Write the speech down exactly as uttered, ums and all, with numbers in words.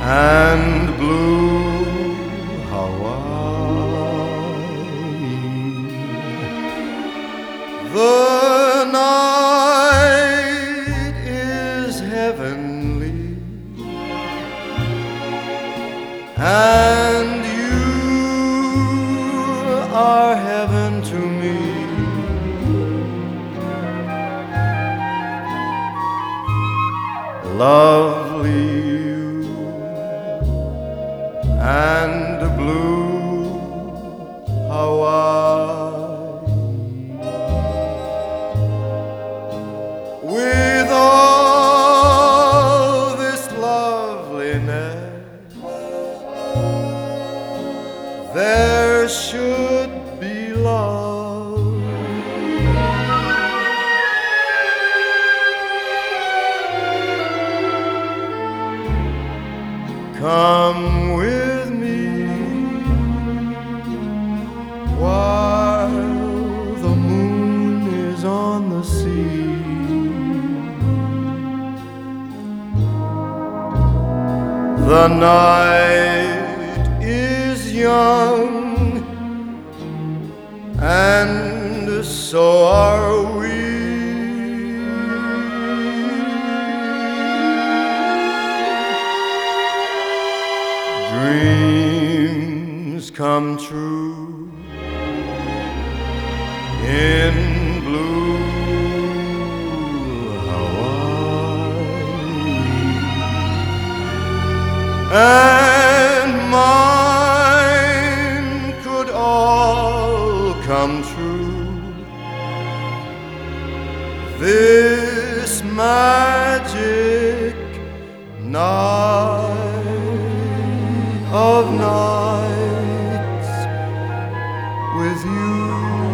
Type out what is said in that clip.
and blue Hawaii. The night is heavenly, and you are heaven to me. Lovely you and blue Hawaii. With all this loveliness, there should be love. Come with me while the moon is on the sea. The night is young, and so are we. Dreams come true in blue Hawaii, and mine could all come true. This magic night of nights with you.